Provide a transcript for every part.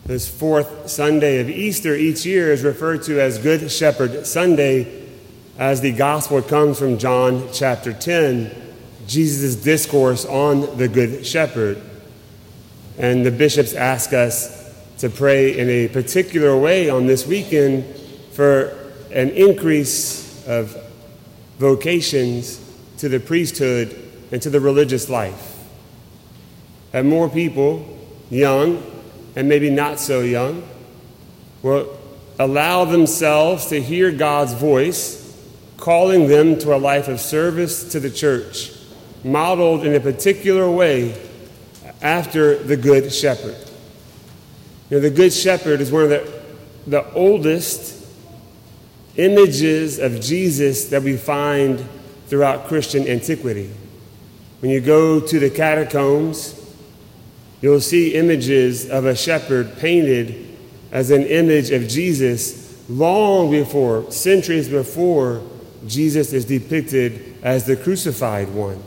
This fourth Sunday of Easter each year is referred to as Good Shepherd Sunday, as the gospel comes from John chapter 10, Jesus' discourse on the Good Shepherd. And the bishops ask us to pray in a particular way on this weekend for an increase of vocations to the priesthood and to the religious life. That more people, young and maybe not so young, will allow themselves to hear God's voice, calling them to a life of service to the church, modeled in a particular way after the Good Shepherd. The Good Shepherd is one of the oldest images of Jesus that we find throughout Christian antiquity. When you go to the catacombs, you'll see images of a shepherd painted as an image of Jesus long before, centuries before, Jesus is depicted as the crucified one.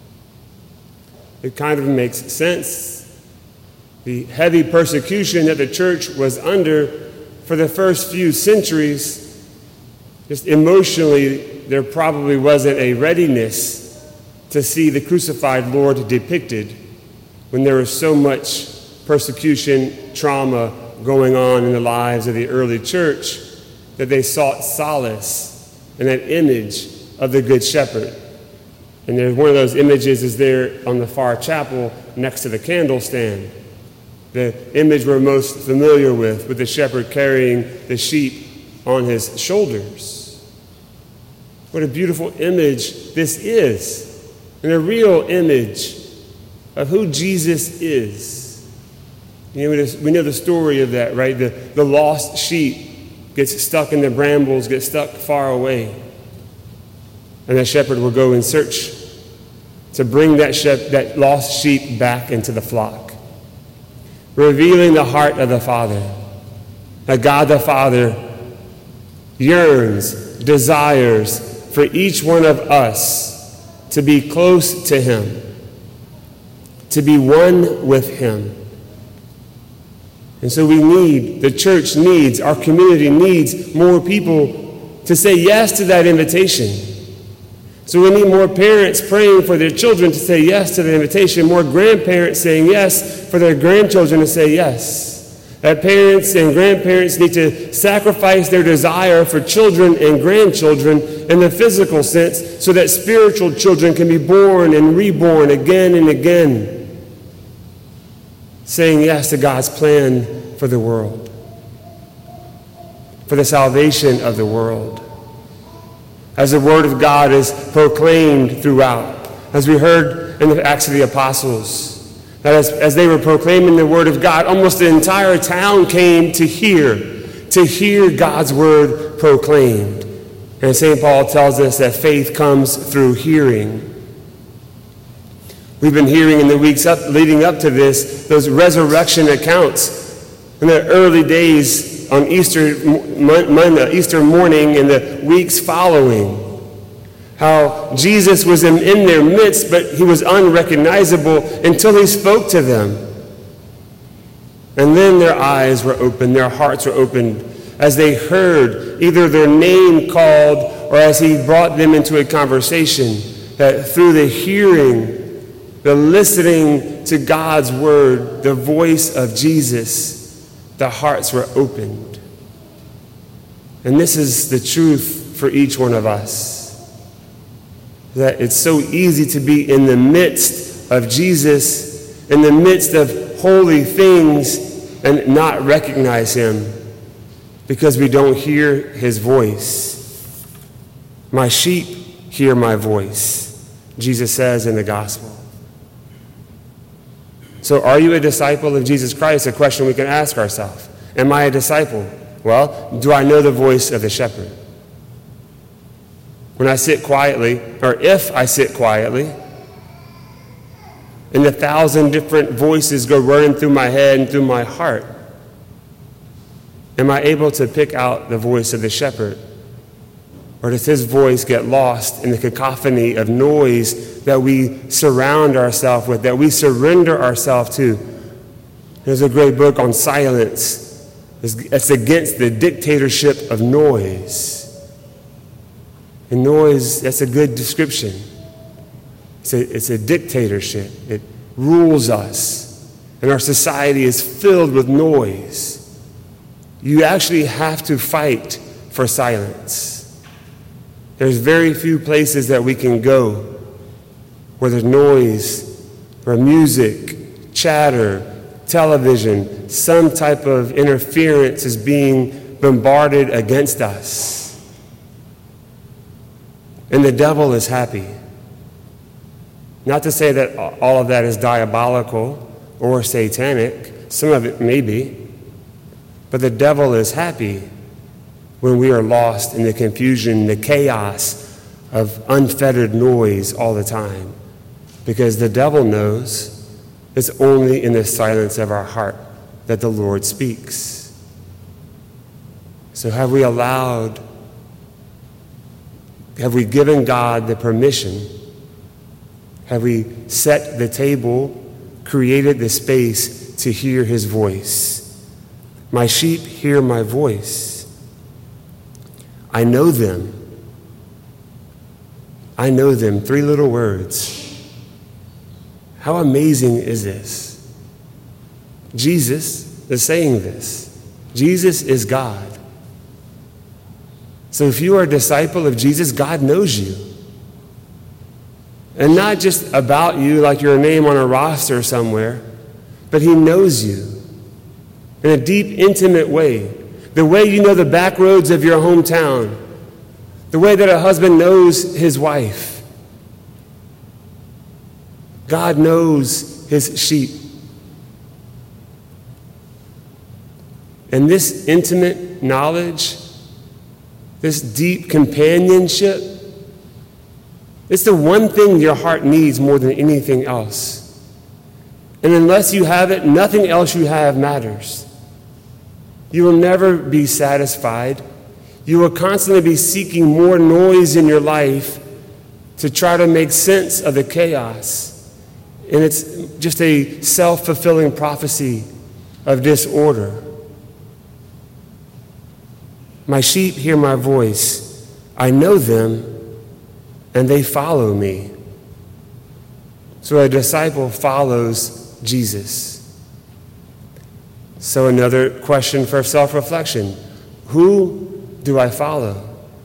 It kind of makes sense. The heavy persecution that the church was under for the first few centuries, just emotionally, there probably wasn't a readiness to see the crucified Lord depicted when there was so much persecution, trauma going on in the lives of the early church, that they sought solace in that image of the Good Shepherd. And there's one of those images is there on the far chapel next to the candle stand. The image we're most familiar with the shepherd carrying the sheep on his shoulders. What a beautiful image this is, and a real image of who Jesus is. We know the story of that, right? The lost sheep gets stuck in the brambles, gets stuck far away. And the shepherd will go in search to bring that lost sheep back into the flock, revealing the heart of the Father. That God the Father yearns, desires for each one of us to be close to Him, to be one with Him. And so the church needs, our community needs more people to say yes to that invitation. So we need more parents praying for their children to say yes to the invitation, more grandparents saying yes for their grandchildren to say yes. That parents and grandparents need to sacrifice their desire for children and grandchildren in the physical sense so that spiritual children can be born and reborn again and again, saying yes to God's plan for the world, for the salvation of the world. As the Word of God is proclaimed throughout, as we heard in the Acts of the Apostles, that as they were proclaiming the Word of God, almost the entire town came to hear God's Word proclaimed. And St. Paul tells us that faith comes through hearing. We've been hearing in the weeks leading up to this, those resurrection accounts in the early days on Easter morning and the weeks following. How Jesus was in their midst, but He was unrecognizable until He spoke to them. And then their eyes were opened, their hearts were opened, as they heard either their name called or as He brought them into a conversation, that through the hearing, the listening to God's word, the voice of Jesus, the hearts were opened. And this is the truth for each one of us, that it's so easy to be in the midst of Jesus, in the midst of holy things, and not recognize Him because we don't hear His voice. My sheep hear my voice, Jesus says in the gospel. So are you a disciple of Jesus Christ? A question we can ask ourselves. Am I a disciple? Well, do I know the voice of the shepherd? When I sit quietly, or if I sit quietly, and 1,000 different voices go running through my head and through my heart, am I able to pick out the voice of the shepherd? Or does His voice get lost in the cacophony of noise that we surround ourselves with, that we surrender ourselves to There's a great book on silence. It's against the dictatorship of noise. And noise, that's a good description. It's a dictatorship. It rules us. And our society is filled with noise. You actually have to fight for silence. There's very few places that we can go where there's noise, or music, chatter, television, some type of interference is being bombarded against us. And the devil is happy. Not to say that all of that is diabolical or satanic. Some of it may be. But the devil is happy when we are lost in the confusion, the chaos of unfettered noise all the time. Because the devil knows it's only in the silence of our heart that the Lord speaks. So have we given God the permission? Have we set the table, created the space to hear his voice? My sheep hear my voice. I know them. I know them. 3 little words. How amazing is this? Jesus is saying this. Jesus is God. So if you are a disciple of Jesus, God knows you. And not just about you like you're a name on a roster somewhere, but he knows you in a deep, intimate way. The way you know the back roads of your hometown. The way that a husband knows his wife. God knows his sheep. And this intimate knowledge, this deep companionship, it's the one thing your heart needs more than anything else. And unless you have it, nothing else you have matters. You will never be satisfied. You will constantly be seeking more noise in your life to try to make sense of the chaos. And it's just a self-fulfilling prophecy of disorder. My sheep hear my voice. I know them, and they follow me. So a disciple follows Jesus. So another question for self-reflection. Who do I follow?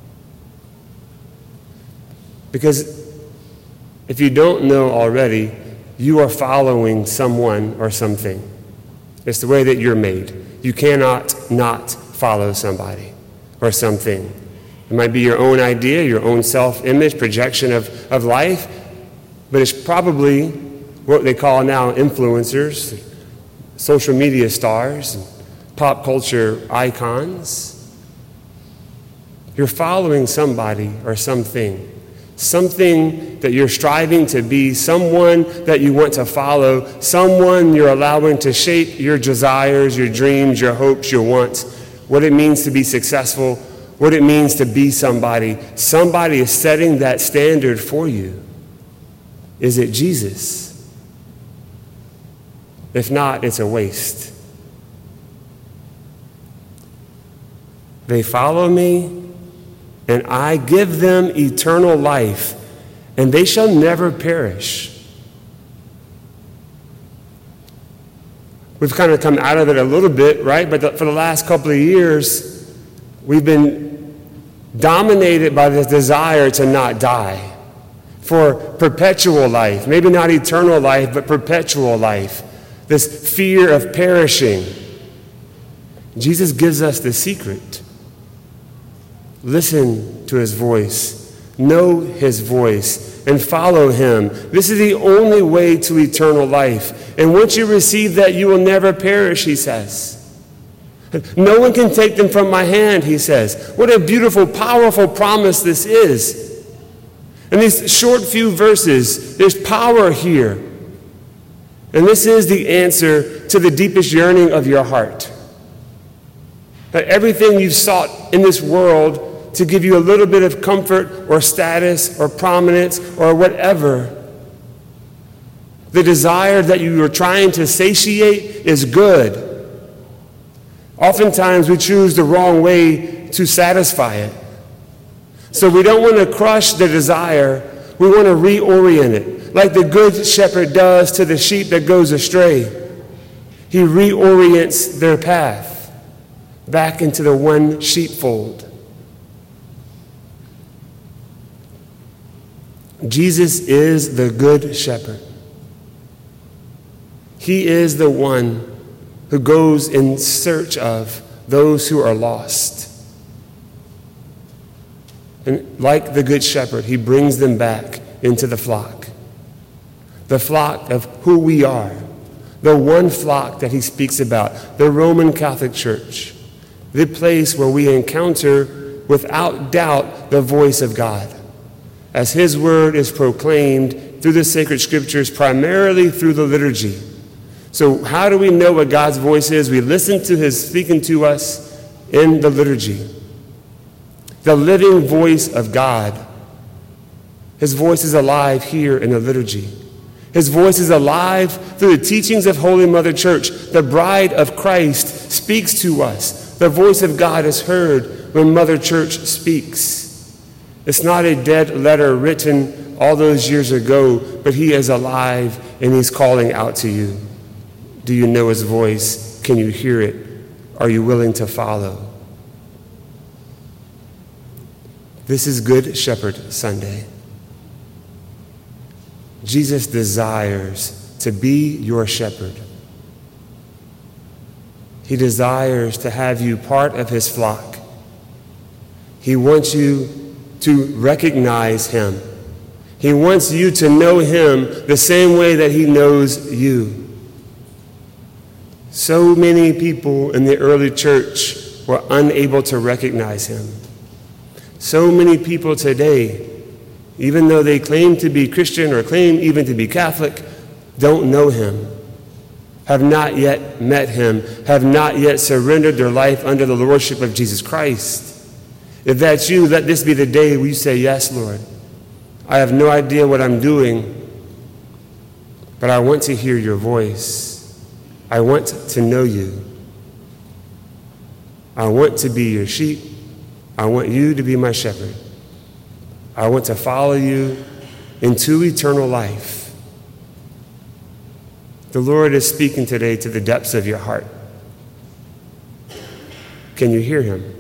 Because if you don't know already, you are following someone or something. It's the way that you're made. You cannot not follow somebody or something. It might be your own idea, your own self-image, projection of life, but it's probably what they call now influencers, social media stars, pop culture icons. You're following somebody or something that you're striving to be, someone that you want to follow, someone you're allowing to shape your desires, your dreams, your hopes, your wants, what it means to be successful, what it means to be somebody. Somebody is setting that standard for you. Is it Jesus? If not, it's a waste. They follow me, and I give them eternal life, and they shall never perish. We've kind of come out of it a little bit, right? But for the last couple of years, we've been dominated by this desire to not die, for perpetual life. Maybe not eternal life, but perpetual life. This fear of perishing. Jesus gives us the secret. Listen to his voice, know his voice, and follow him. This is the only way to eternal life. And once you receive that, you will never perish, he says. No one can take them from my hand, he says. What a beautiful, powerful promise this is. In these short few verses, there's power here. And this is the answer to the deepest yearning of your heart. That everything you've sought in this world to give you a little bit of comfort or status or prominence or whatever, The desire that you are trying to satiate is good. Oftentimes we choose the wrong way to satisfy it. So we don't want to crush the desire. We want to reorient it, like the good shepherd does to the sheep that goes astray. He reorients their path back into the one sheepfold. Jesus is the good shepherd. He is the one who goes in search of those who are lost. And like the good shepherd, he brings them back into the flock of who we are, the one flock that he speaks about, the Roman Catholic Church, the place where we encounter without doubt the voice of God, as his word is proclaimed through the sacred scriptures, primarily through the liturgy. So how do we know what God's voice is? We listen to his speaking to us in the liturgy. The living voice of God. His voice is alive here in the liturgy. His voice is alive through the teachings of Holy Mother Church. The bride of Christ speaks to us. The voice of God is heard when Mother Church speaks. It's not a dead letter written all those years ago, but he is alive and he's calling out to you. Do you know his voice? Can you hear it? Are you willing to follow? This is Good Shepherd Sunday. Jesus desires to be your shepherd. He desires to have you part of his flock. He wants you to recognize him. He wants you to know him the same way that he knows you. So many people in the early church were unable to recognize him. So many people today, even though they claim to be Christian or claim even to be Catholic, don't know him, have not yet met him, have not yet surrendered their life under the lordship of Jesus Christ. If that's you, let this be the day where you say, yes, Lord, I have no idea what I'm doing, but I want to hear your voice. I want to know you. I want to be your sheep. I want you to be my shepherd. I want to follow you into eternal life. The Lord is speaking today to the depths of your heart. Can you hear him?